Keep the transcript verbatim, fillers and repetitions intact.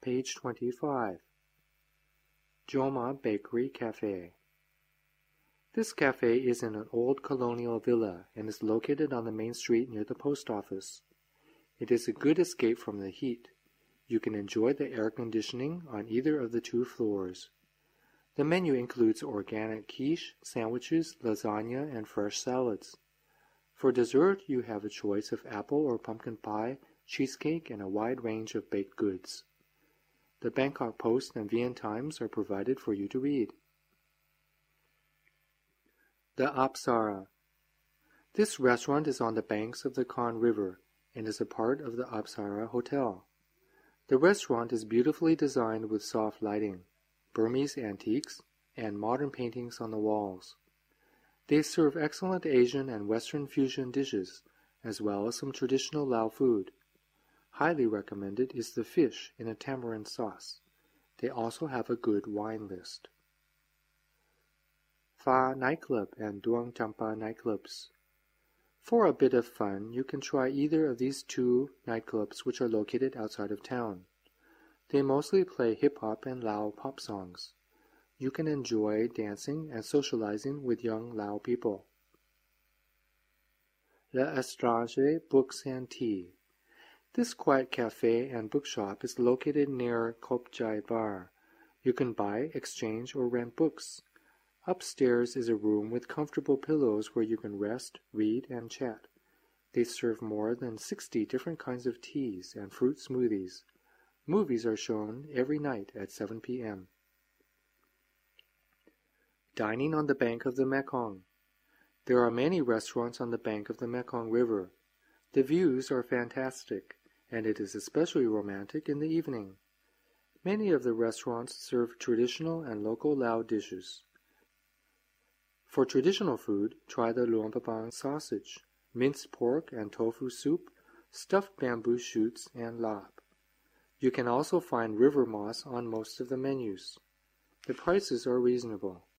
page twenty-five. Joma Bakery Cafe. This cafe is in an old colonial villa and is located on the main street near the post office. It is a good escape from the heat. You can enjoy the air conditioning on either of the two floors. The menu includes organic quiche, sandwiches, lasagna, and fresh salads. For dessert, you have a choice of apple or pumpkin pie, cheesecake, and a wide range of baked goods. The Bangkok Post and V N Times are provided for you to read. The Apsara. This restaurant is on the banks of the Khan River and is a part of the Apsara Hotel. The restaurant is beautifully designed with soft lighting, Burmese antiques, and modern paintings on the walls. They serve excellent Asian and Western fusion dishes, as well as some traditional Lao food. Highly recommended is the fish in a tamarind sauce. They also have a good wine list. Pha Nightclub and Duang Champa nightclubs. For a bit of fun, you can try either of these two nightclubs which are located outside of town. They mostly play hip-hop and Lao pop songs. You can enjoy dancing and socializing with young Lao people. L'Estrange Books and Tea. This quiet cafe and bookshop is located near Kop Jai Bar. You can buy, exchange, or rent books. Upstairs is a room with comfortable pillows where you can rest, read, and chat. They serve more than sixty different kinds of teas and fruit smoothies. Movies are shown every night at seven p m Dining on the bank of the Mekong. There are many restaurants on the bank of the Mekong River. The views are fantastic, and it is especially romantic in the evening. Many of the restaurants serve traditional and local Lao dishes. For traditional food, try the Luang Prabang sausage, minced pork and tofu soup, stuffed bamboo shoots, and lap. You can also find river moss on most of the menus. The prices are reasonable.